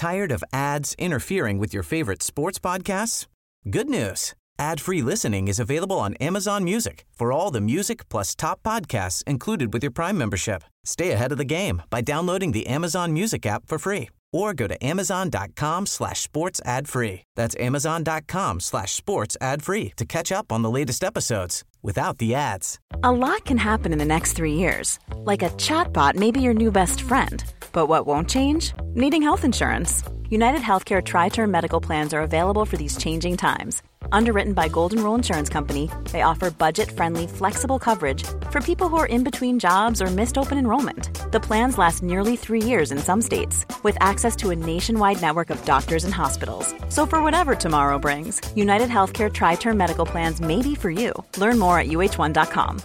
Tired of ads interfering with your favorite sports podcasts? Good news. Ad-free listening is available on Amazon Music for all the music plus top podcasts included with your Prime membership. Stay ahead of the game by downloading the Amazon Music app for free or go to amazon.com/sports ad free. That's amazon.com/sports ad free to catch up on the latest episodes without the ads. A lot can happen in the next 3 years. Like a chatbot may be your new best friend. But what won't change? Needing health insurance. United Healthcare Tri-Term Medical Plans are available for these changing times. Underwritten by Golden Rule Insurance Company, they offer budget-friendly, flexible coverage for people who are in between jobs or missed open enrollment. The plans last nearly 3 years in some states, with access to a nationwide network of doctors and hospitals. So for whatever tomorrow brings, United Healthcare Tri-Term Medical Plans may be for you. Learn more at uh1.com.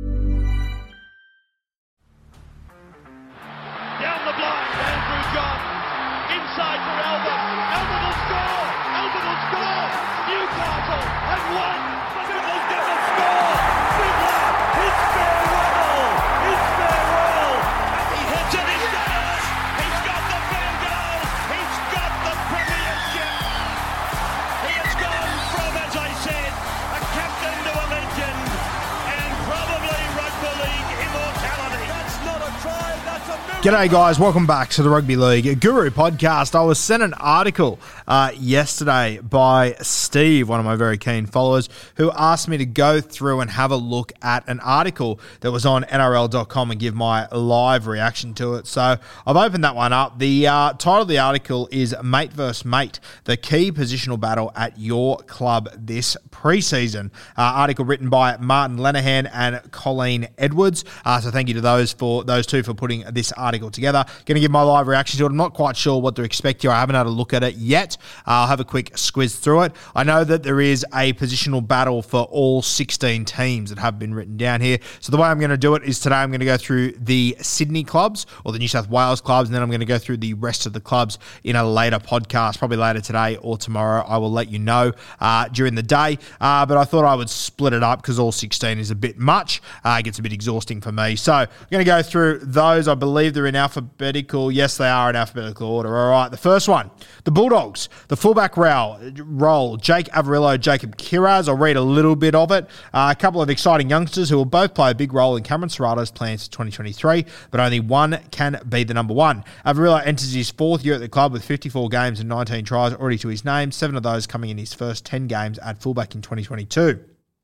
Down the blind, Andrew John. Inside for Albert. Albert will score. Albert will score. Newcastle have won. Biddle's going to score. Fiddler. It's farewell. It's farewell. He hits it. He's got it. He's got the Bengals. He's got the Premiership. He has gone from, as I said, a captain to a legend and probably rugby league immortality. That's not a try. That's a miracle. G'day guys, welcome back to the Rugby League Guru podcast. I was sent an article yesterday by Steve, one of my very keen followers, who asked me to go through and have a look at an article that was on NRL.com and give my live reaction to it. So I've opened that one up. The title of the article is Mate vs. Mate, the key positional battle at your club this preseason. Article written by Martin Lenihan and Colleen Edwards. So thank you to those two for putting this article together. Going to give my live reaction to it. I'm not quite sure what to expect here. I haven't had a look at it yet. I'll have a quick squiz through it. I know that there is a positional battle for all 16 teams that have been written down here. So the way I'm going to do it is today I'm going to go through the Sydney clubs or the New South Wales clubs, and then I'm going to go through the rest of the clubs in a later podcast, probably later today or tomorrow. I will let you know during the day. But I thought I would split it up because all 16 is a bit much. It gets a bit exhausting for me. So I'm going to go through those. I believe they're in alphabetical. Yes, they are in alphabetical order. All right, the first one, the Bulldogs, the fullback role, Jake Averillo, Jacob Kiraz. I'll read a little bit of it. A couple of exciting youngsters who will both play a big role in Cameron Serrato's plans for 2023, but only one can be the number one. Averillo enters his fourth year at the club with 54 games and 19 tries already to his name, 7 of those coming in his first 10 games at fullback in 2022.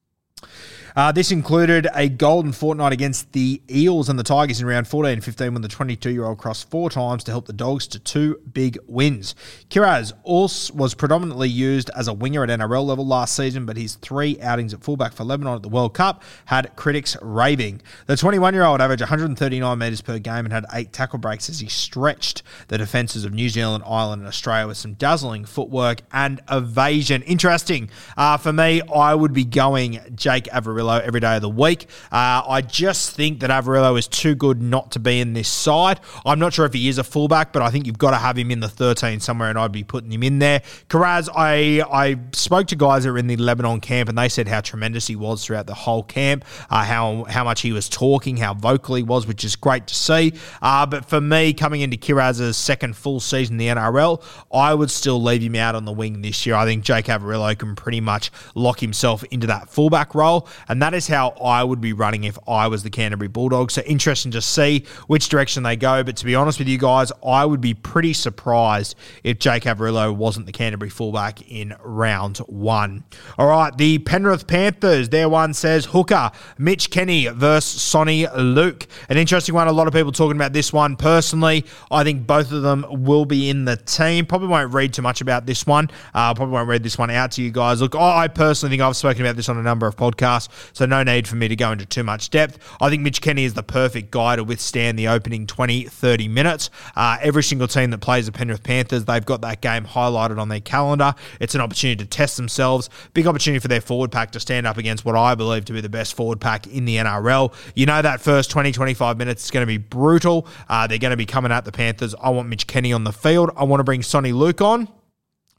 This included a golden fortnight against the Eels and the Tigers in round 14 and 15 when the 22-year-old crossed 4 times to help the Dogs to 2 big wins. Kiraz also was predominantly used as a winger at NRL level last season, but his 3 outings at fullback for Lebanon at the World Cup had critics raving. The 21-year-old averaged 139 metres per game and had 8 tackle breaks as he stretched the defences of New Zealand, Ireland and Australia with some dazzling footwork and evasion. Interesting. For me, I would be going Jake Averillo every day of the week. I just think that Averillo is too good not to be in this side. I'm not sure if he is a fullback, but I think you've got to have him in the 13 somewhere, and I'd be putting him in there. Kiraz, I spoke to guys that were in the Lebanon camp, and they said how tremendous he was throughout the whole camp, how much he was talking, how vocal he was, which is great to see. But for me, coming into Kiraz's second full season in the NRL, I would still leave him out on the wing this year. I think Jake Averillo can pretty much lock himself into that fullback role, and that is how I would be running if I was the Canterbury Bulldogs. So interesting to see which direction they go. But to be honest with you guys, I would be pretty surprised if Jake Averillo wasn't the Canterbury fullback in round 1. All right, the Penrith Panthers, their one says hooker, Mitch Kenny versus Sonny Luke. An interesting one. A lot of people talking about this one. Personally, I think both of them will be in the team. Probably won't read too much about this one. Probably won't read this one out to you guys. Look, I personally think I've spoken about this on a number of podcasts, so no need for me to go into too much depth. I think Mitch Kenny is the perfect guy to withstand the opening 20, 30 minutes. Every single team that plays the Penrith Panthers, they've got that game highlighted on their calendar. It's an opportunity to test themselves. Big opportunity for their forward pack to stand up against what I believe to be the best forward pack in the NRL. You know that first 20, 25 minutes is going to be brutal. They're going to be coming at the Panthers. I want Mitch Kenny on the field. I want to bring Sonny Luke on.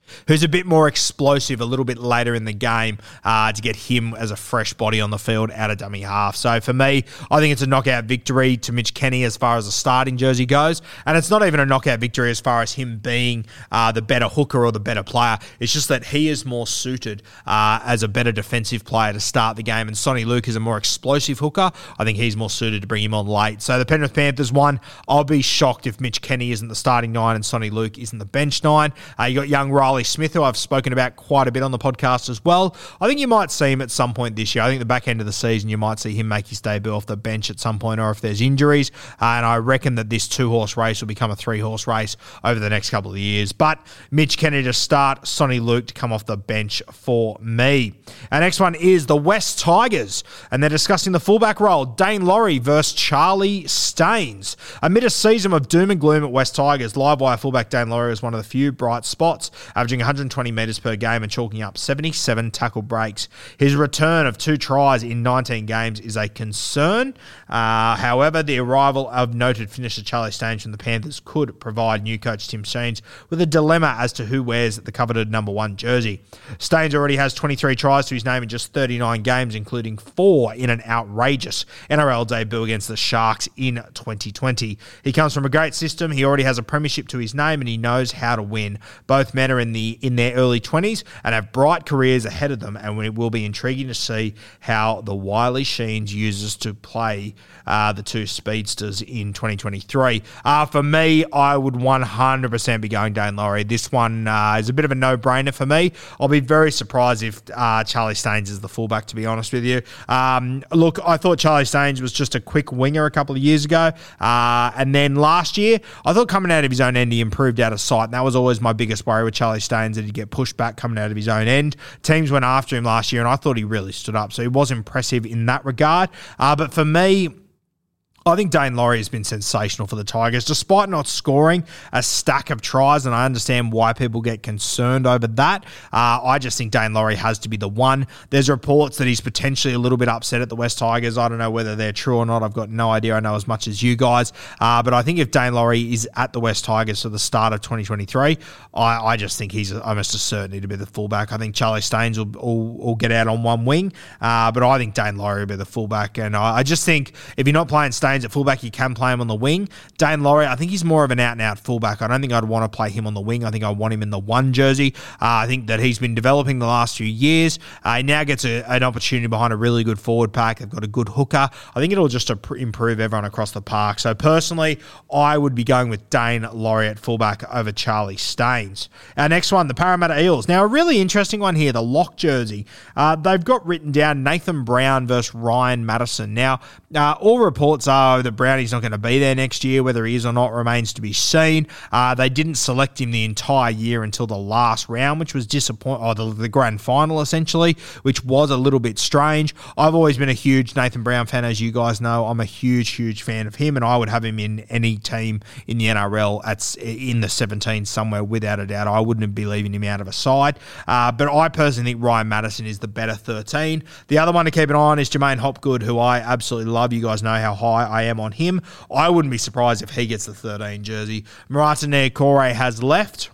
who's a bit more explosive a little bit later in the game to get him as a fresh body on the field out of dummy half. So for me, I think it's a knockout victory to Mitch Kenny as far as the starting jersey goes. And it's not even a knockout victory as far as him being the better hooker or the better player. It's just that he is more suited as a better defensive player to start the game. And Sonny Luke is a more explosive hooker. I think he's more suited to bring him on late. So the Penrith Panthers won. I'll be shocked if Mitch Kenny isn't the starting 9 and Sonny Luke isn't the bench 9. You got young Riley Smith, who I've spoken about quite a bit on the podcast as well. I think you might see him at some point this year. I think the back end of the season, you might see him make his debut off the bench at some point, or if there's injuries. And I reckon that this 2-horse race will become a 3-horse race over the next couple of years. But Mitch Kenny to start, Sonny Luke to come off the bench for me. Our next one is the West Tigers, and they're discussing the fullback role. Dane Laurie versus Charlie Staines. Amid a season of doom and gloom at West Tigers, Livewire fullback Dane Laurie was one of the few bright spots, averaging 120 metres per game and chalking up 77 tackle breaks. His return of 2 tries in 19 games is a concern. However, the arrival of noted finisher Charlie Staines from the Panthers could provide new coach Tim Sheens with a dilemma as to who wears the coveted number 1 jersey. Staines already has 23 tries to his name in just 39 games, including 4 in an outrageous NRL debut against the Sharks in 2020. He comes from a great system. He already has a premiership to his name and he knows how to win. Both men are in their early 20s and have bright careers ahead of them, and it will be intriguing to see how the wily Sheens uses to play the 2 speedsters in 2023. For me, I would 100% be going Dane Laurie. This one is a bit of a no-brainer for me. I'll be very surprised if Charlie Staines is the fullback, to be honest with you. Look, I thought Charlie Staines was just a quick winger a couple of years ago. And then last year, I thought coming out of his own end, he improved out of sight. And that was always my biggest worry with Charlie Staines, that he'd get pushed back coming out of his own end. Teams went after him last year, and I thought he really stood up. So he was impressive in that regard. But for me, I think Dane Laurie has been sensational for the Tigers, despite not scoring a stack of tries, and I understand why people get concerned over that. I just think Dane Laurie has to be the one. There's reports that he's potentially a little bit upset at the West Tigers. I don't know whether they're true or not. I've got no idea. I know as much as you guys. But I think if Dane Laurie is at the West Tigers for the start of 2023, I just think he's almost a certainty to be the fullback. I think Charlie Staines will get out on one wing, but I think Dane Laurie will be the fullback. And I just think if you're not playing Staines at fullback, you can play him on the wing. Dane Laurie, I think he's more of an out-and-out fullback. I don't think I'd want to play him on the wing. I think I want him in the 1 jersey. I think that he's been developing the last few years. He now gets an opportunity behind a really good forward pack. They've got a good hooker. I think it'll just improve everyone across the park. So personally, I would be going with Dane Laurie at fullback over Charlie Staines. Our next one, the Parramatta Eels. Now, a really interesting one here, the lock jersey. They've got written down Nathan Brown versus Ryan Matterson. Now, all reports are that Brownie's not going to be there next year. Whether he is or not remains to be seen. They didn't select him the entire year until the last round, which was disappointing, or the grand final essentially, which was a little bit strange. I've always been a huge Nathan Brown fan, as you guys know. I'm a huge fan of him, and I would have him in any team in the NRL in the 17 somewhere without a doubt. I wouldn't be leaving him out of a side. But I personally think Ryan Matterson is the better 13. The other one to keep an eye on is Jermaine Hopgood, who I absolutely love. You guys know how high I am on him. I wouldn't be surprised if he gets the 13 jersey. Marata Niukore has left.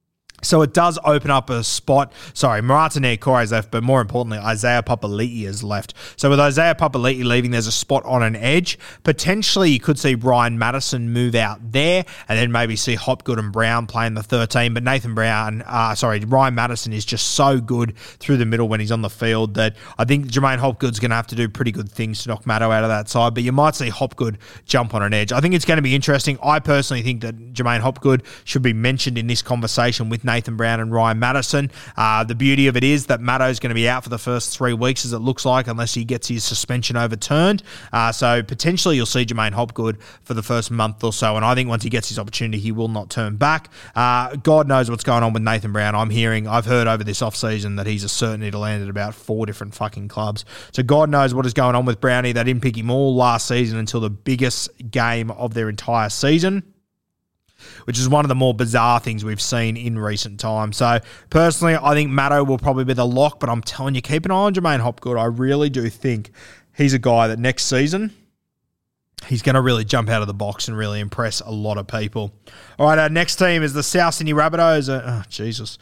So it does open up a spot. Sorry, Marata Niukore has left, but more importantly, Isaiah Papali'i has left. So with Isaiah Papali'i leaving, there's a spot on an edge. Potentially, you could see Ryan Matterson move out there, and then maybe see Hopgood and Brown playing the 13. But Ryan Matterson is just so good through the middle when he's on the field that I think Jermaine Hopgood's going to have to do pretty good things to knock Matto out of that side. But you might see Hopgood jump on an edge. I think it's going to be interesting. I personally think that Jermaine Hopgood should be mentioned in this conversation with Nathan Brown and Ryan Matterson. The beauty of it is that Matto's going to be out for the first 3 weeks, as it looks like, unless he gets his suspension overturned. So potentially you'll see Jermaine Hopgood for the first month or so, and I think once he gets his opportunity, he will not turn back. God knows what's going on with Nathan Brown. I've heard over this offseason that he's a certainty to land at about 4 different fucking clubs. So God knows what is going on with Brownie. They didn't pick him all last season until the biggest game of their entire season, which is one of the more bizarre things we've seen in recent times. So, personally, I think Matto will probably be the lock, but I'm telling you, keep an eye on Jermaine Hopgood. I really do think he's a guy that next season he's going to really jump out of the box and really impress a lot of people. All right, our next team is the South Sydney Rabbitohs. Oh, Jesus.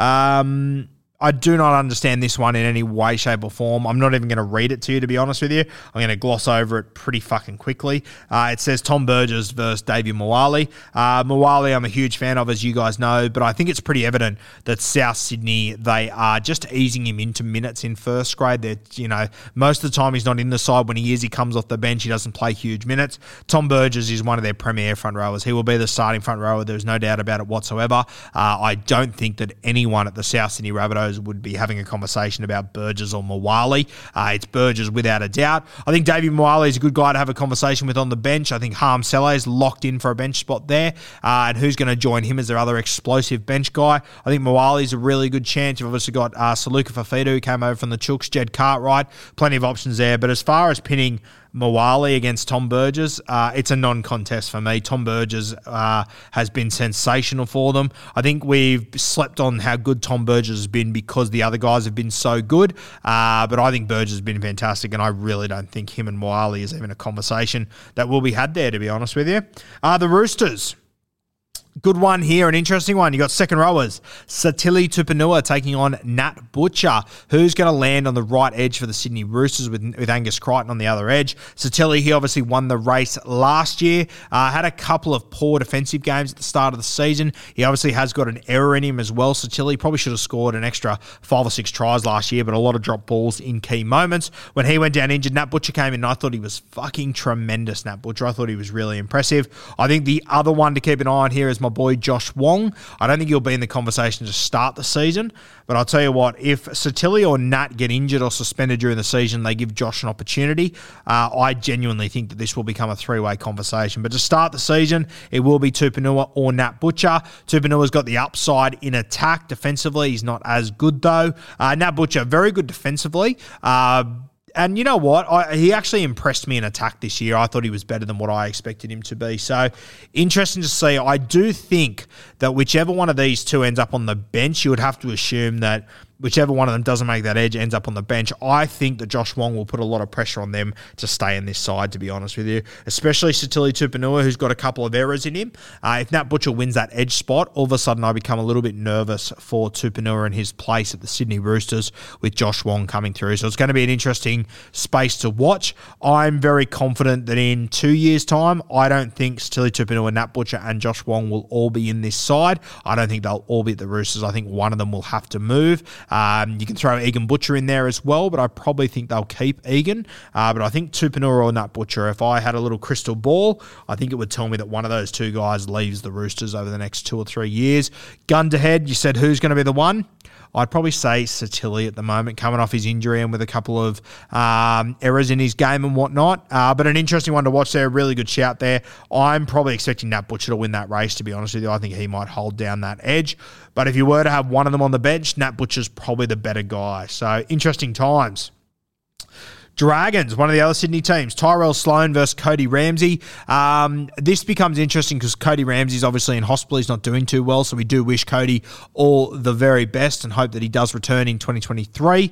I do not understand this one in any way, shape or form. I'm not even going to read it to you, to be honest with you. I'm going to gloss over it pretty fucking quickly. It says Tom Burgess versus David Moale. Moale I'm a huge fan of, as you guys know, but I think it's pretty evident that South Sydney, they are just easing him into minutes in first grade. They're, most of the time he's not in the side. When he is, he comes off the bench. He doesn't play huge minutes. Tom Burgess is one of their premier front rowers. He will be the starting front rower. There's no doubt about it whatsoever. I don't think that anyone at the South Sydney Rabbitohs would be having a conversation about Burgess or Moale. It's Burgess without a doubt. I think Davey Moale is a good guy to have a conversation with on the bench. I think Harm Saleh is locked in for a bench spot there. And who's going to join him as their other explosive bench guy? I think Moale is a really good chance. You've obviously got Saluka Fafita, who came over from the Chooks, Jed Cartwright. Plenty of options there. But as far as pinning Moale against Tom Burgess, it's a non-contest for me. Tom Burgess has been sensational for them. I think we've slept on how good Tom Burgess has been because the other guys have been so good, but I think Burgess has been fantastic, and I really don't think him and Moale is even a conversation that will be had there, to be honest with you. The Roosters. Good one here, an interesting one. You got second rowers, Satili Tupanua taking on Nat Butcher. Who's going to land on the right edge for the Sydney Roosters with Angus Crichton on the other edge? Satili, he obviously won the race last year. Had a couple of poor defensive games at the start of the season. He obviously has got an error in him as well. Satili probably should have scored an extra 5 or 6 tries last year, but a lot of drop balls in key moments. When he went down injured, Nat Butcher came in, and I thought he was fucking tremendous, Nat Butcher. I thought he was really impressive. I think the other one to keep an eye on here is my boy Josh Wong. I don't think he'll be in the conversation to start the season, but I'll tell you what, if Satili or Nat get injured or suspended during the season, they give Josh an opportunity. I genuinely think that this will become a 3-way conversation. But to start the season, it will be Tupanua or Nat Butcher. Tupanua's got the upside in attack. Defensively, he's not as good though. Nat Butcher, very good defensively. And you know what? He actually impressed me in attack this year. I thought he was better than what I expected him to be. So, interesting to see. I do think that whichever one of these two ends up on the bench, you would have to assume that whichever one of them doesn't make that edge ends up on the bench. I think that Josh Wong will put a lot of pressure on them to stay in this side, to be honest with you, especially Satili Tupanua, who's got a couple of errors in him. If Nat Butcher wins that edge spot, all of a sudden I become a little bit nervous for Tupanua and his place at the Sydney Roosters with Josh Wong coming through. So it's going to be an interesting space to watch. I'm very confident that in 2 years' time, I don't think Satili Tupanua, Nat Butcher and Josh Wong will all be in this side. I don't think they'll all be at the Roosters. I think one of them will have to move. You can throw Egan Butcher in there as well, but I probably think they'll keep Egan. But I think Tupanua or Nat Butcher, if I had a little crystal ball, I think it would tell me that one of those two guys leaves the Roosters over the next 2 or 3 years. Gun to head, you said who's going to be the one? I'd probably say Satili at the moment, coming off his injury and with a couple of errors in his game and whatnot. But an interesting one to watch there, really good shout there. I'm probably expecting Nat Butcher to win that race, to be honest with you. I think he might hold down that edge. But if you were to have one of them on the bench, Nat Butcher's probably the better guy. So interesting times. Dragons, one of the other Sydney teams, Tyrell Sloan versus Cody Ramsey. This becomes interesting because Cody Ramsey's obviously in hospital. He's not doing too well, so we do wish Cody all the very best and hope that he does return in 2023.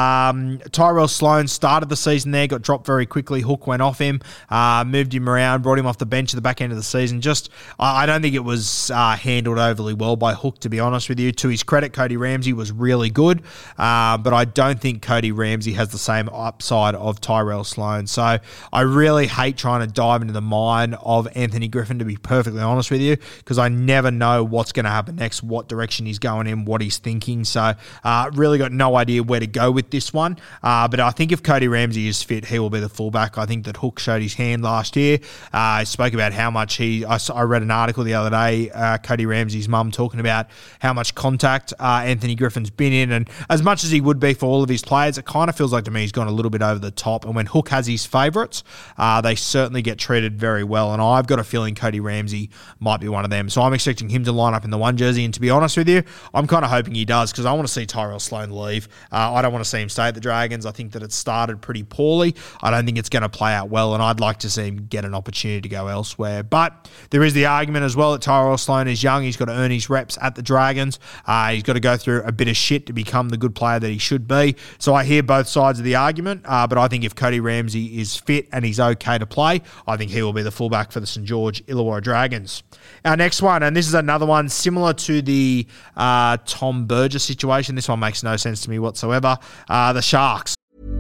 Tyrell Sloan started the season there, got dropped very quickly. Hook went off him, moved him around, brought him off the bench at the back end of the season. I don't think it was handled overly well by Hook, to be honest with you. To his credit, Cody Ramsey was really good, but I don't think Cody Ramsey has the same upside of Tyrell Sloan. So I really hate trying to dive into the mind of Anthony Griffin, to be perfectly honest with you, because I never know what's going to happen next, what direction he's going in, what he's thinking. So really got no idea where to go with this one. But I think if Cody Ramsey is fit, he will be the fullback. I think that Hook showed his hand last year. I spoke about how much I read an article the other day, Cody Ramsey's mum talking about how much contact Anthony Griffin's been in, and as much as he would be for all of his players, it kind of feels like to me he's gone a little bit over the top. And when Hook has his favourites, they certainly get treated very well. And I've got a feeling Cody Ramsey might be one of them. So I'm expecting him to line up in the one jersey. And to be honest with you, I'm kind of hoping he does, because I want to see Tyrell Sloan leave. I don't want to see him stay at the Dragons. I think that it started pretty poorly. I don't think it's going to play out well, and I'd like to see him get an opportunity to go elsewhere. But there is the argument as well that Tyrell Sloan is young. He's got to earn his reps at the Dragons. He's got to go through a bit of shit to become the good player that he should be. So I hear both sides of the argument, but But I think if Cody Ramsey is fit and he's okay to play, I think he will be the fullback for the St. George Illawarra Dragons. Our next one, and this is another one similar to the Tom Burgess situation. This one makes no sense to me whatsoever. The Sharks.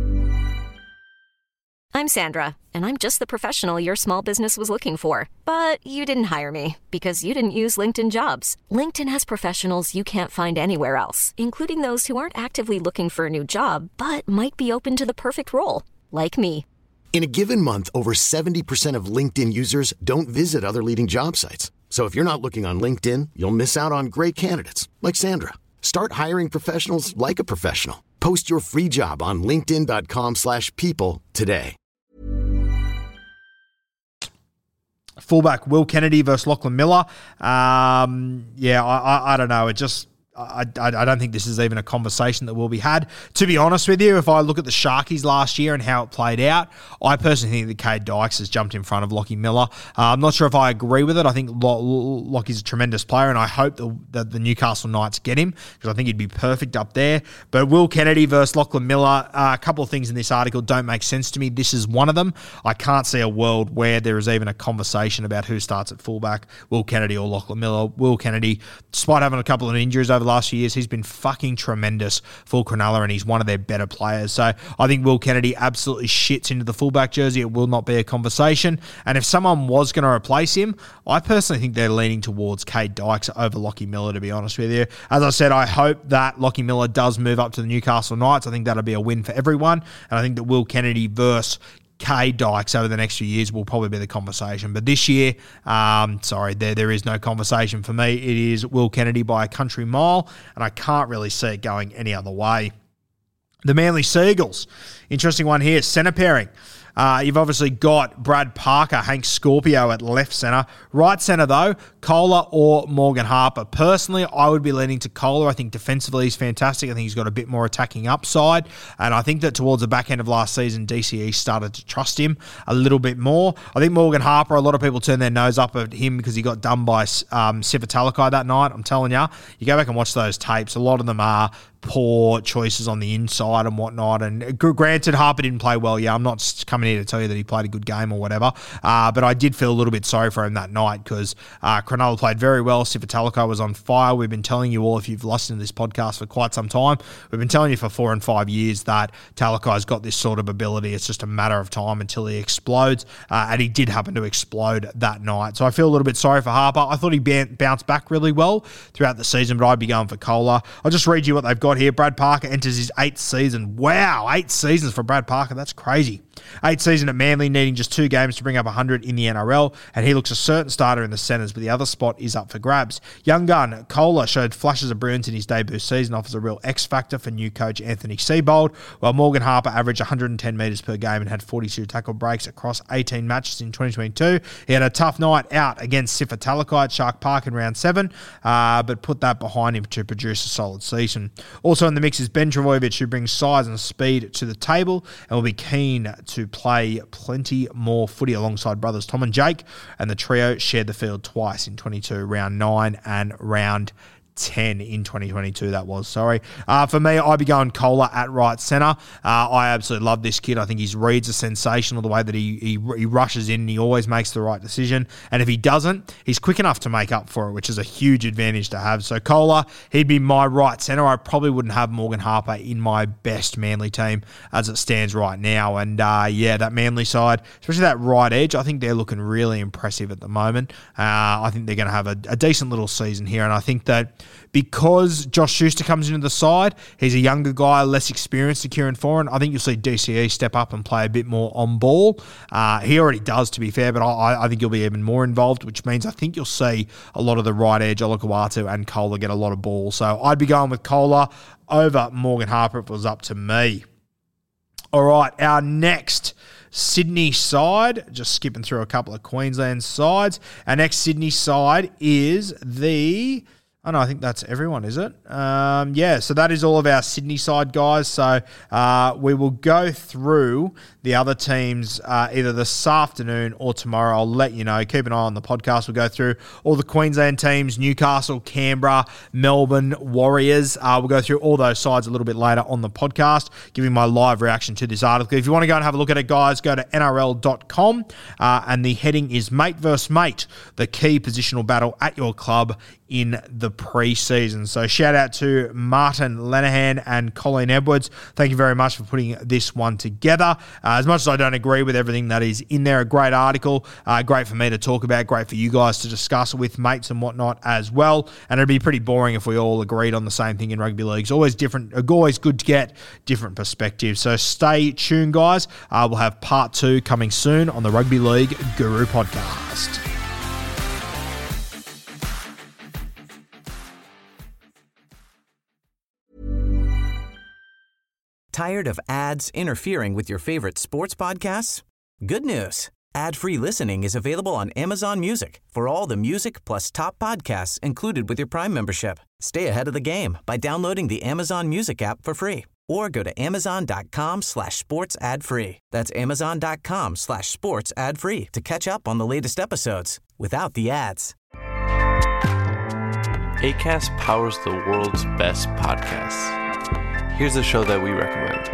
I'm Sandra, and I'm just the professional your small business was looking for. But you didn't hire me because you didn't use LinkedIn Jobs. LinkedIn has professionals you can't find anywhere else, including those who aren't actively looking for a new job, but might be open to the perfect role, like me. In a given month, over 70% of LinkedIn users don't visit other leading job sites. So if you're not looking on LinkedIn, you'll miss out on great candidates like Sandra. Start hiring professionals like a professional. Post your free job on linkedin.com/people today. Fullback Will Kennedy versus Lachlan Miller. I don't know. I don't think this is even a conversation that will be had. To be honest with you, if I look at the Sharkies last year and how it played out, I personally think that Cade Dykes has jumped in front of Lachie Miller. I'm not sure if I agree with it. I think Lockie's a tremendous player, and I hope that the Newcastle Knights get him because I think he'd be perfect up there. But Will Kennedy versus Lachlan Miller, a couple of things in this article don't make sense to me. This is one of them. I can't see a world where there is even a conversation about who starts at fullback, Will Kennedy or Lachlan Miller. Will Kennedy, despite having a couple of injuries over the last few years, he's been fucking tremendous for Cronulla, and he's one of their better players. So I think Will Kennedy absolutely shits into the fullback jersey. It will not be a conversation. And if someone was going to replace him, I personally think they're leaning towards Cade Dykes over Lachie Miller, to be honest with you. As I said, I hope that Lachie Miller does move up to the Newcastle Knights. I think that'll be a win for everyone. And I think that Will Kennedy versus Cade Dykes over the next few years will probably be the conversation. But this year, there is no conversation for me. It is Will Kennedy by a country mile, and I can't really see it going any other way. The Manly Seagulls. Interesting one here. Centre pairing. You've obviously got Brad Parker, Hank Scorpio at left centre. Right centre, though, Kohler or Morgan Harper. Personally, I would be leaning to Kohler. I think defensively he's fantastic. I think he's got a bit more attacking upside. And I think that towards the back end of last season, DCE started to trust him a little bit more. I think Morgan Harper, a lot of people turn their nose up at him because he got done by Sifa Talakai that night. I'm telling you, you go back and watch those tapes. A lot of them are poor choices on the inside and whatnot. And granted, Harper didn't play well. Yeah, I'm not coming here to tell you that he played a good game or whatever. But I did feel a little bit sorry for him that night because Cronulla played very well. Sifa Talakai was on fire. We've been telling you all, if you've listened to this podcast for quite some time, we've been telling you for 4 and 5 years that Talakai's got this sort of ability. It's just a matter of time until he explodes. And he did happen to explode that night. So I feel a little bit sorry for Harper. I thought he bounced back really well throughout the season, but I'd be going for Kohler. I'll just read you what they've got here. Brad Parker enters his 8th season. Wow, 8 seasons for Brad Parker. That's crazy. 8th season at Manly, needing just 2 games to bring up 100 in the NRL, and he looks a certain starter in the centres, but the other spot is up for grabs. Young gun Kohler showed flashes of brilliance in his debut season, offers a real X factor for new coach Anthony Seibold, while Morgan Harper averaged 110 metres per game and had 42 tackle breaks across 18 matches in 2022. He had a tough night out against Sifa Talakai at Shark Park in round 7, but put that behind him to produce a solid season. Also in the mix is Ben Trbojevic, who brings size and speed to the table and will be keen to play plenty more footy alongside brothers Tom and Jake, and the trio shared the field twice in 22, round 9 and round 10 in 2022, that was, sorry. For me, I'd be going Kohler at right centre. I absolutely love this kid. I think his reads are sensational, the way that he rushes in and he always makes the right decision. And if he doesn't, he's quick enough to make up for it, which is a huge advantage to have. So Kohler, he'd be my right centre. I probably wouldn't have Morgan Harper in my best Manly team as it stands right now. And that Manly side, especially that right edge, I think they're looking really impressive at the moment. I think they're going to have a decent little season here. And I think that because Josh Schuster comes into the side, he's a younger guy, less experienced than Kieran Foran. I think you'll see DCE step up and play a bit more on ball. He already does, to be fair, but I think he'll be even more involved, which means I think you'll see a lot of the right edge, Olakau'atu and Kohler, get a lot of ball. So I'd be going with Kohler over Morgan Harper if it was up to me. All right, our next Sydney side, just skipping through a couple of Queensland sides. Our next Sydney side is the Oh, no, I think that's everyone, is it? So that is all of our Sydney side, guys. So we will go through the other teams either this afternoon or tomorrow. I'll let you know. Keep an eye on the podcast. We'll go through all the Queensland teams, Newcastle, Canberra, Melbourne, Warriors. We'll go through all those sides a little bit later on the podcast, giving my live reaction to this article. If you want to go and have a look at it, guys, go to NRL.com and the heading is Mate versus Mate, the key positional battle at your club in the pre-season. So shout out to Martin Lenihan and Colleen Edwards. Thank you very much for putting this one together. As much as I don't agree with everything that is in there, a great article, great for me to talk about, great for you guys to discuss with mates and whatnot as well. And it'd be pretty boring if we all agreed on the same thing in rugby league. It's always different, always good to get different perspectives. So stay tuned, guys. We'll have part 2 coming soon on the Rugby League Guru podcast. Tired of ads interfering with your favorite sports podcasts? Good news. Ad-free listening is available on Amazon Music for all the music plus top podcasts included with your Prime membership. Stay ahead of the game by downloading the Amazon Music app for free or go to amazon.com/sports ad free. That's amazon.com/sports ad free to catch up on the latest episodes without the ads. Acast powers the world's best podcasts. Here's a show that we recommend.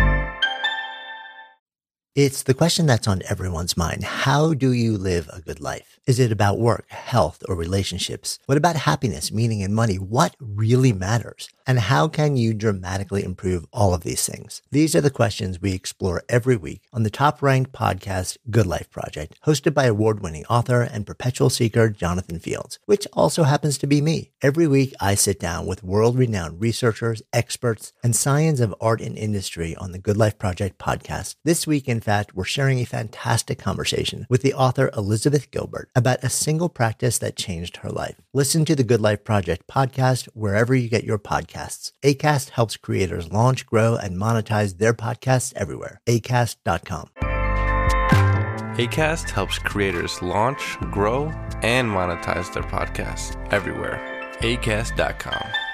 It's the question that's on everyone's mind. How do you live a good life? Is it about work, health, or relationships? What about happiness, meaning, and money? What really matters? And how can you dramatically improve all of these things? These are the questions we explore every week on the top-ranked podcast, Good Life Project, hosted by award-winning author and perpetual seeker Jonathan Fields, which also happens to be me. Every week, I sit down with world-renowned researchers, experts, and science of art and industry on the Good Life Project podcast. This week, in fact, we're sharing a fantastic conversation with the author Elizabeth Gilbert about a single practice that changed her life. Listen to the Good Life Project podcast wherever you get your podcasts. Acast helps creators launch, grow, and monetize their podcasts everywhere. Acast.com. Acast helps creators launch, grow, and monetize their podcasts everywhere. Acast.com.